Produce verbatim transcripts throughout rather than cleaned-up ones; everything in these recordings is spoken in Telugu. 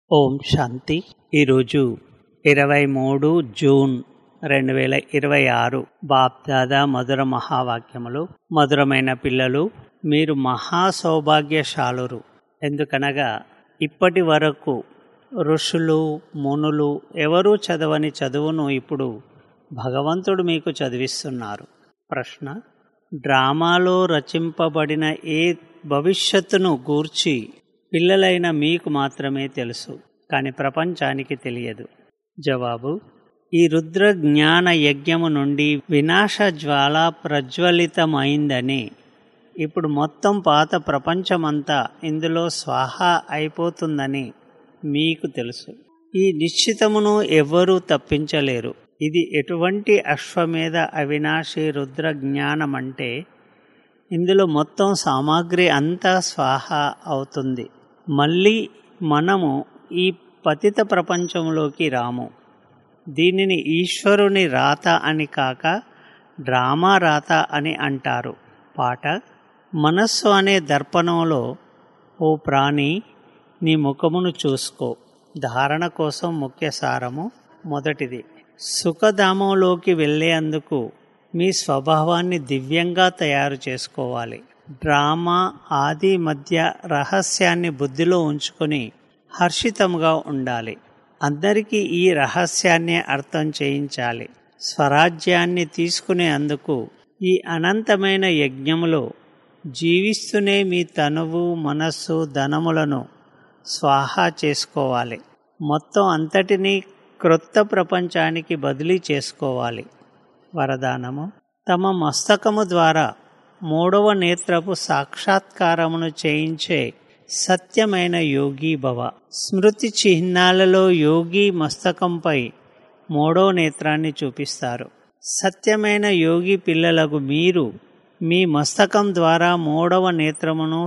ఓం శాంతి. ఈరోజు ఇరవై మూడు జూన్ రెండు వేల ఇరవై ఆరు. బాప్దాదా మధుర మహావాక్యములు. మధురమైన పిల్లలు, మీరు మహా సౌభాగ్యశాలురు. ఎందుకనగా ఇప్పటి వరకు ఋషులు మునులు ఎవరూ చదవని చదువును ఇప్పుడు భగవంతుడు మీకు చదివిస్తున్నారు. ప్రశ్న: డ్రామాలో రచింపబడిన ఏ భవిష్యత్తును గూర్చి పిల్లలైన మీకు మాత్రమే తెలుసు, కానీ ప్రపంచానికి తెలియదు. జవాబు: ఈ రుద్ర జ్ఞాన యజ్ఞము నుండి వినాశ జ్వాల ప్రజ్వలితమైందని, ఇప్పుడు మొత్తం పాత ప్రపంచమంతా ఇందులో స్వాహా అయిపోతుందని మీకు తెలుసు. ఈ నిశ్చితమును ఎవ్వరూ తప్పించలేరు. ఇది ఎటువంటి అశ్వమేధ అవినాశి రుద్ర జ్ఞానమంటే, ఇందులో మొత్తం సామాగ్రి అంతా స్వాహా అవుతుంది. మళ్ళీ మనము ఈ పతిత ప్రపంచంలోకి రాము. దీనిని ఈశ్వరుని రాత అని కాక డ్రామా రాత అని అంటారు. పాట: మనస్సు అనే దర్పణంలో ఓ ప్రాణి, నీ ముఖమును చూసుకో. ధారణ కోసం ముఖ్య సారము. మొదటిది, సుఖధామంలోకి వెళ్ళేందుకు మీ స్వభావాన్ని దివ్యంగా తయారు చేసుకోవాలి. డ్రామా ఆది మధ్య రహస్యాన్ని బుద్ధిలో ఉంచుకొని హర్షితంగా ఉండాలి. అందరికీ ఈ రహస్యాన్ని అర్థం చేయించాలి. స్వరాజ్యాన్ని తీసుకునేందుకు ఈ అనంతమైన యజ్ఞములో జీవిస్తూనే మీ తనువు మనస్సు ధనములను స్వాహా చేసుకోవాలి. మొత్తం అంతటినీ క్రొత్త ప్రపంచానికి బదిలీ చేసుకోవాలి. వరదానము: తమ మస్తకము ద్వారా మూడవ నేత్రపు సాక్షాత్కారమును చేయించే సత్యమైన యోగి భవ. స్మృతి చిహ్నాలలో యోగి మస్తకంపై మూడవ నేత్రాన్ని చూపిస్తారు. సత్యమైన యోగి పిల్లలకు మీరు మీ మస్తకం ద్వారా మూడవ నేత్రమును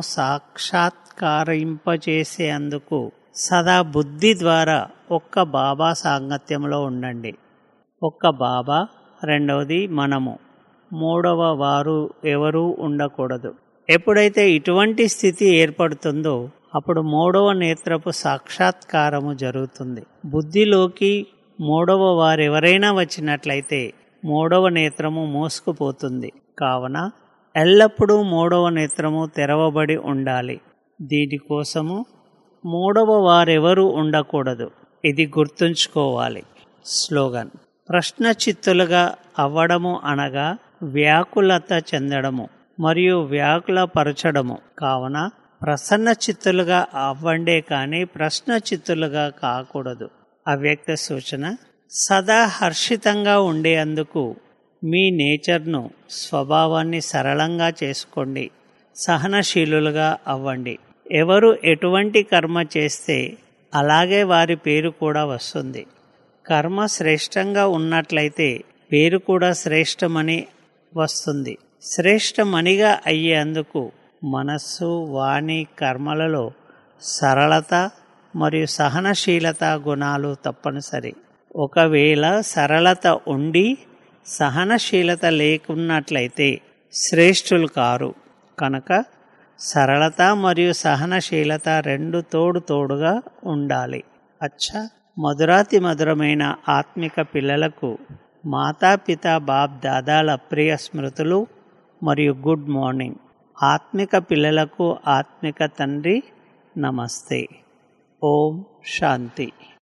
సాక్షాత్కారింపచేసేందుకు సదా బుద్ధి ద్వారా ఒక్క బాబా సాంగత్యంలో ఉండండి. ఒక్క బాబా, రెండవది మనము, మూడవ వారు ఎవరూ ఉండకూడదు. ఎప్పుడైతే ఇటువంటి స్థితి ఏర్పడుతుందో అప్పుడు మూడవ నేత్రపు సాక్షాత్కారము జరుగుతుంది. బుద్ధిలోకి మూడవ వారెవరైనా వచ్చినట్లయితే మూడవ నేత్రము మూసుకుపోతుంది. కావున ఎల్లప్పుడూ మూడవ నేత్రము తెరవబడి ఉండాలి. దీనికోసము మూడవ వారెవరూ ఉండకూడదు. ఇది గుర్తుంచుకోవాలి. స్లోగన్: ప్రశ్న చిత్తులుగా అవ్వడము అనగా వ్యాకులత చెందడము మరియు వ్యాకులపరచడము. కావున ప్రసన్న చిత్తులుగా అవ్వండే కానీ ప్రశ్న చిత్తులుగా కాకూడదు. అవ్యక్త సూచన: సదా హర్షితంగా ఉండేందుకు మీ నేచర్ను, స్వభావాన్ని సరళంగా చేసుకోండి. సహనశీలులుగా అవ్వండి. ఎవరు ఎటువంటి కర్మ చేస్తే అలాగే వారి పేరు కూడా వస్తుంది. కర్మ శ్రేష్టంగా ఉన్నట్లయితే పేరు కూడా శ్రేష్టమని వస్తుంది. శ్రేష్టమణిగా అయ్యేందుకు మనస్సు వాణి కర్మలలో సరళత మరియు సహనశీలత గుణాలు తప్పనిసరి. ఒకవేళ సరళత ఉండి సహనశీలత లేకున్నట్లయితే శ్రేష్ఠులు కారు. కనుక సరళత మరియు సహనశీలత రెండు తోడు తోడుగా ఉండాలి. అచ్చా, మధురాతి మధురమైన ఆత్మిక పిల్లలకు మాతాపిత బాప్ దాదాల ప్రియ స్మృతులు మరియు గుడ్ మార్నింగ్. ఆత్మిక పిల్లలకు ఆత్మిక తండ్రి నమస్తే. ఓం శాంతి.